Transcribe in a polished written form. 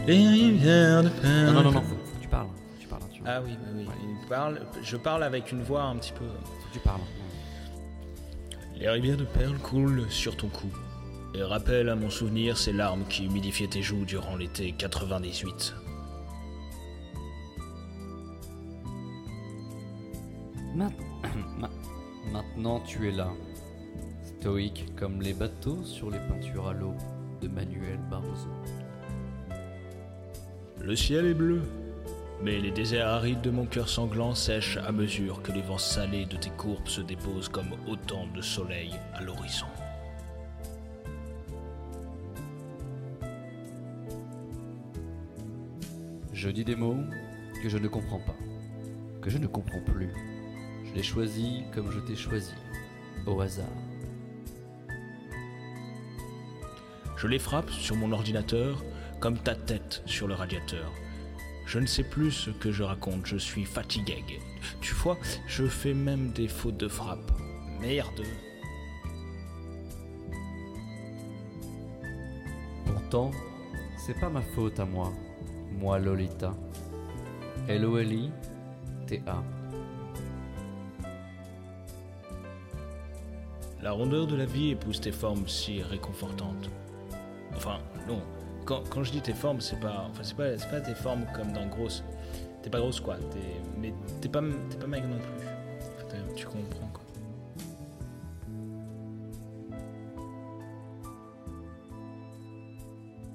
Les rivières de perles. Non, faut que tu parles. Ah oui. Je parle avec une voix un petit peu. Faut que tu parles. Les rivières de perles coulent sur ton cou et rappellent à mon souvenir ces larmes qui humidifiaient tes joues durant l'été 98. Maintenant tu es là, stoïque comme les bateaux sur les peintures à l'eau de Manuel Barroso. Le ciel est bleu, mais les déserts arides de mon cœur sanglant sèchent à mesure que les vents salés de tes courbes se déposent comme autant de soleil à l'horizon. Je dis des mots que je ne comprends pas, que je ne comprends plus. Je les choisis comme je t'ai choisi, au hasard. Je les frappe sur mon ordinateur comme ta tête sur le radiateur. Je ne sais plus ce que je raconte, je suis fatigué. Tu vois, je fais même des fautes de frappe. Merde. Pourtant, c'est pas ma faute à moi, Lolita. Lolita. La rondeur de la vie épouse tes formes si réconfortantes. Enfin, non. Quand je dis tes formes, c'est pas tes formes comme dans grosse. T'es pas grosse quoi. Mais t'es pas maigre non plus. Tu comprends quoi.